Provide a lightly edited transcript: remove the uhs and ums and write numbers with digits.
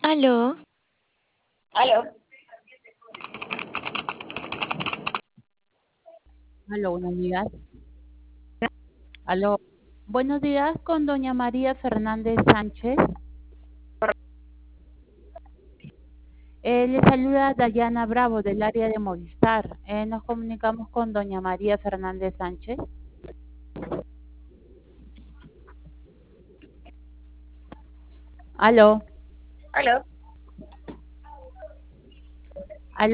Aló, Aló, Aló, buenos días. Aló. Buenos días con doña María Fernández Sánchez. Le saluda Dayana Bravo del área de Movistar. Nos comunicamos con doña María Fernández Sánchez. Aló.